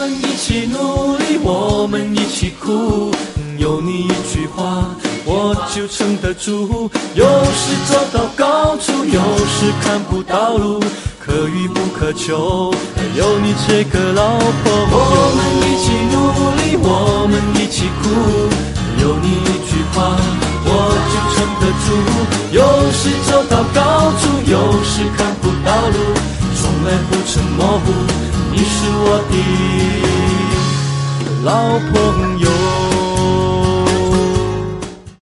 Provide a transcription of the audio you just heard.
们一起努力，我们一起哭，有你一句话我就撑得住。有时走到高处，有时看不到路，可遇不可求，有你这个老朋友。我们一起努力，我们一起哭，有你一句话我就撑得住。有时走到高处，有时看不到路，从来不曾模糊，你是我的老朋友。